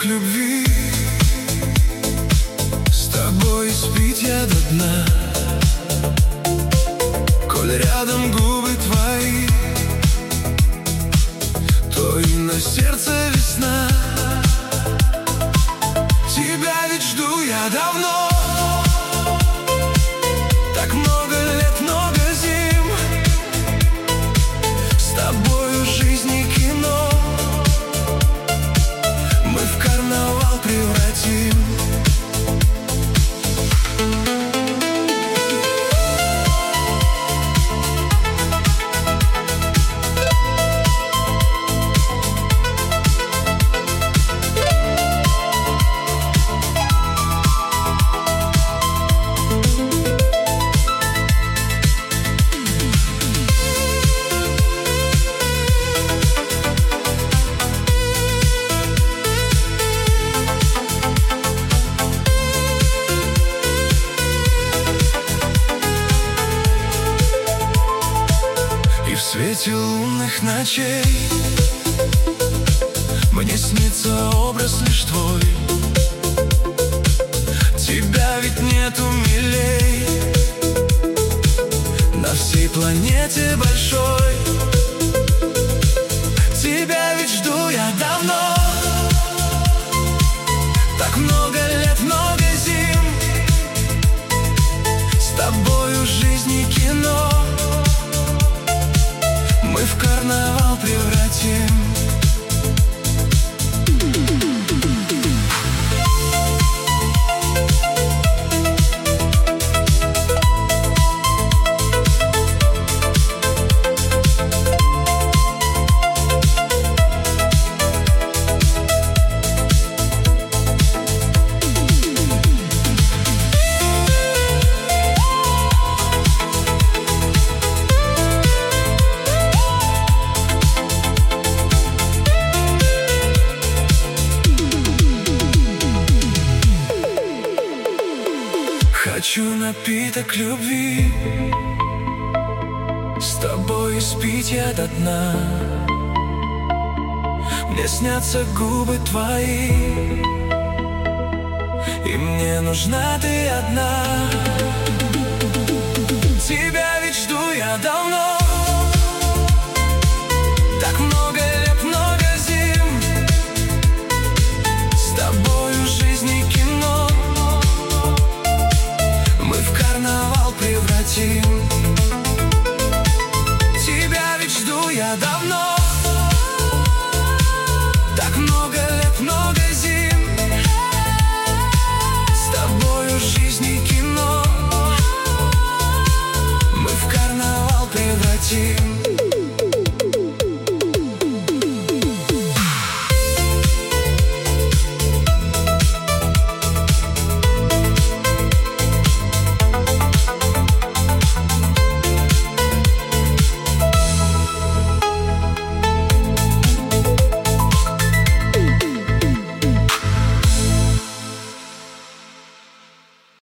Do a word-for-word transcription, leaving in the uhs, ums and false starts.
напиток любви. С тобой спить я до дна, коль рядом губы твои, то и на сердце весна. Тебя ведь жду я давно, так много лет, много зим. С тобою жизнь и кино мы в карнавал превратим. В свете лунных ночей мне снится образ лишь твой. Тебя ведь нету милей на всей планете большой. Тебя ведь жду я давно, так много лет, много зим. С тобою жизнь и кино мы в карнавал превратим. Хочу напиток любви, с тобой спить я до дна. Мне снятся губы твои, и мне нужна ты одна. Тебя ведь жду я давно, так много лет, много зим. С тобою жизнь и кино мы в карнавал превратим.